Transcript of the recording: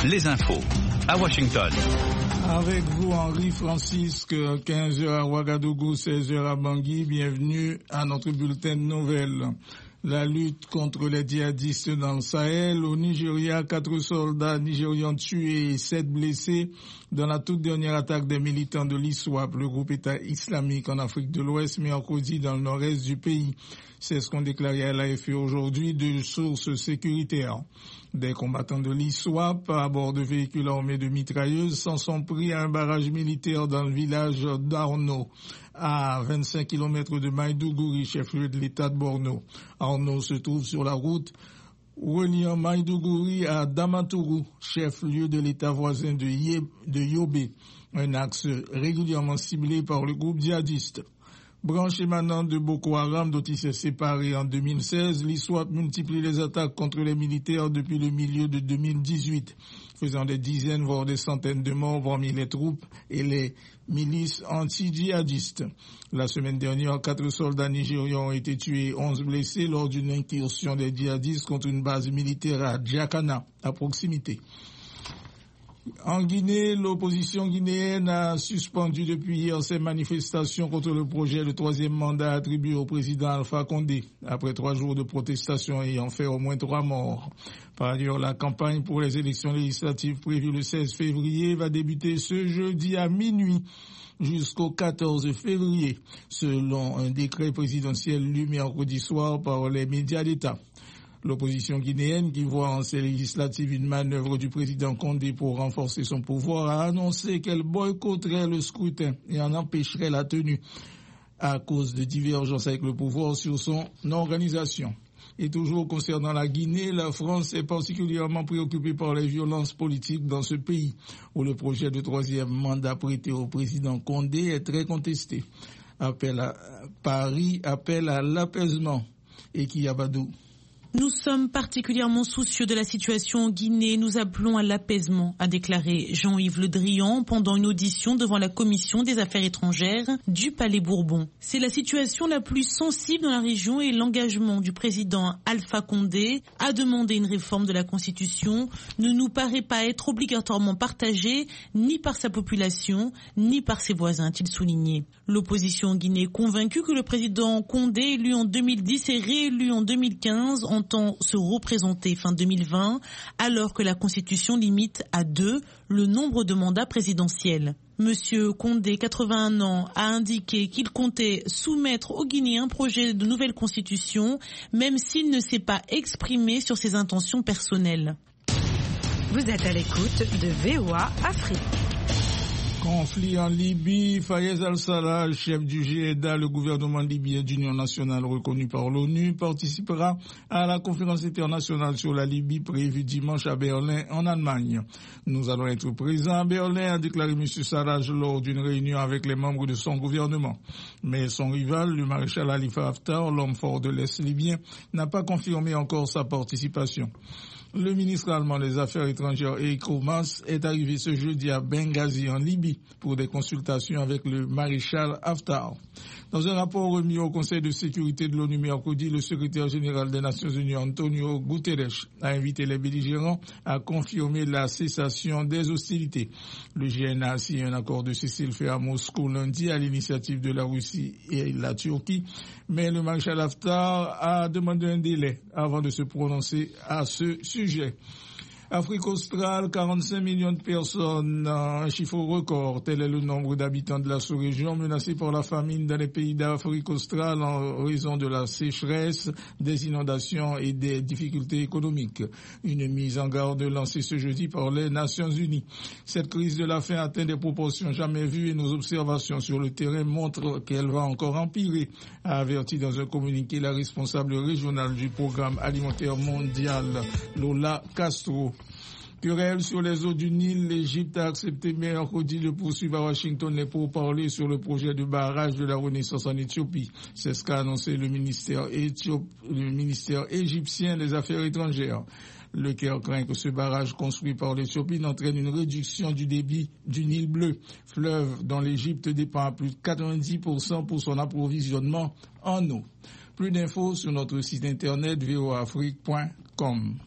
les infos à Washington. Avec vous, Henri Francisque, 15h à Ouagadougou, 16h à Bangui. Bienvenue à notre bulletin de nouvelles. La lutte contre les djihadistes dans le Sahel. Au Nigeria, 4 soldats nigérians tués et 7 blessés dans la toute dernière attaque des militants de l'ISWAP, le groupe État islamique en Afrique de l'Ouest, mercredi dans le nord-est du pays. C'est ce qu'ont déclaré à l'AFP aujourd'hui de sources sécuritaires. Des combattants de l'ISWAP à bord de véhicules armés de mitrailleuses s'en sont pris à un barrage militaire dans le village d'Arno, à 25 km de Maïdougouri, chef-lieu de l'État de Borno. Arno se trouve sur la route reliant Maïdougouri à Damaturu, chef-lieu de l'État voisin de Yobe, un axe régulièrement ciblé par le groupe djihadiste. Branche émanante de Boko Haram dont il s'est séparé en 2016, l'ISWAP multiplie les attaques contre les militaires depuis le milieu de 2018, faisant des dizaines voire des centaines de morts parmi les troupes et les milices anti-djihadistes. La semaine dernière, 4 soldats nigérians ont été tués et 11 blessés lors d'une incursion des djihadistes contre une base militaire à Djakana, à proximité. En Guinée, l'opposition guinéenne a suspendu depuis hier ses manifestations contre le projet de 3e mandat attribué au président Alpha Condé, après 3 jours de protestation ayant fait au moins 3 morts. Par ailleurs, la campagne pour les élections législatives prévues le 16 février va débuter ce jeudi à minuit jusqu'au 14 février, selon un décret présidentiel lu mercredi soir par les médias d'État. L'opposition guinéenne, qui voit en ces législatives une manœuvre du président Condé pour renforcer son pouvoir, a annoncé qu'elle boycotterait le scrutin et en empêcherait la tenue à cause de divergences avec le pouvoir sur son organisation. Et toujours concernant la Guinée, la France est particulièrement préoccupée par les violences politiques dans ce pays, où le projet de 3e mandat prêté au président Condé est très contesté. Paris appelle à l'apaisement. Et Kiyabadou. Nous sommes particulièrement soucieux de la situation en Guinée. Nous appelons à l'apaisement, a déclaré Jean-Yves Le Drian pendant une audition devant la Commission des Affaires étrangères du Palais Bourbon. C'est la situation la plus sensible dans la région et l'engagement du président Alpha Condé à demander une réforme de la Constitution ne nous paraît pas être obligatoirement partagé ni par sa population ni par ses voisins, a-t-il souligné. L'opposition en Guinée est convaincue que le président Condé, élu en 2010 et réélu en 2015, entend se représenter fin 2020, alors que la Constitution limite à 2 le nombre de mandats présidentiels. Monsieur Condé, 81 ans, a indiqué qu'il comptait soumettre aux Guinéens un projet de nouvelle Constitution, même s'il ne s'est pas exprimé sur ses intentions personnelles. Vous êtes à l'écoute de VOA Afrique. Conflit en Libye, Fayez al-Sarraj, chef du GEDA, le gouvernement libyen d'union nationale reconnu par l'ONU, participera à la conférence internationale sur la Libye prévue dimanche à Berlin, en Allemagne. Nous allons être présents à Berlin, a déclaré M. Sarraj lors d'une réunion avec les membres de son gouvernement. Mais son rival, le maréchal Khalifa Haftar, l'homme fort de l'Est libyen, n'a pas confirmé encore sa participation. Le ministre allemand des Affaires étrangères Heiko Maas est arrivé ce jeudi à Benghazi en Libye pour des consultations avec le maréchal Haftar. Dans un rapport remis au Conseil de sécurité de l'ONU mercredi, le secrétaire général des Nations Unies Antonio Guterres a invité les belligérants à confirmer la cessation des hostilités. Le GN a signé un accord de cessez-le-feu à Moscou lundi à l'initiative de la Russie et la Turquie, mais le maréchal Haftar a demandé un délai avant de se prononcer à ce sujet. Afrique australe, 45 millions de personnes, un chiffre record. Tel est le nombre d'habitants de la sous-région menacés par la famine dans les pays d'Afrique australe en raison de la sécheresse, des inondations et des difficultés économiques. Une mise en garde lancée ce jeudi par les Nations Unies. Cette crise de la faim atteint des proportions jamais vues et nos observations sur le terrain montrent qu'elle va encore empirer, a averti dans un communiqué la responsable régionale du programme alimentaire mondial, Lola Castro. Querelle sur les eaux du Nil, l'Égypte a accepté mercredi de poursuivre à Washington les pourparlers sur le projet de barrage de la Renaissance en Éthiopie. C'est ce qu'a annoncé le ministère égyptien des Affaires étrangères. Le Caire craint que ce barrage construit par l'Éthiopie n'entraîne une réduction du débit du Nil bleu, fleuve dont l'Égypte dépend à plus de 90% pour son approvisionnement en eau. Plus d'infos sur notre site internet voaafrique.com.